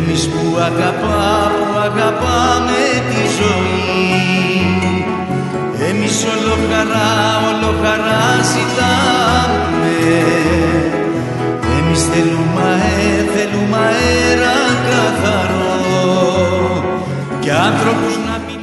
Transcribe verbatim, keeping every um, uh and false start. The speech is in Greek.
Εμείς που αγαπά, που αγαπάμε τη ζωή, εμείς όλο χαρά, όλο χαρά ζητάμε. Εμείς θέλουμε αέρα, θέλουμε αέρα καθαρό και άνθρωπους να μην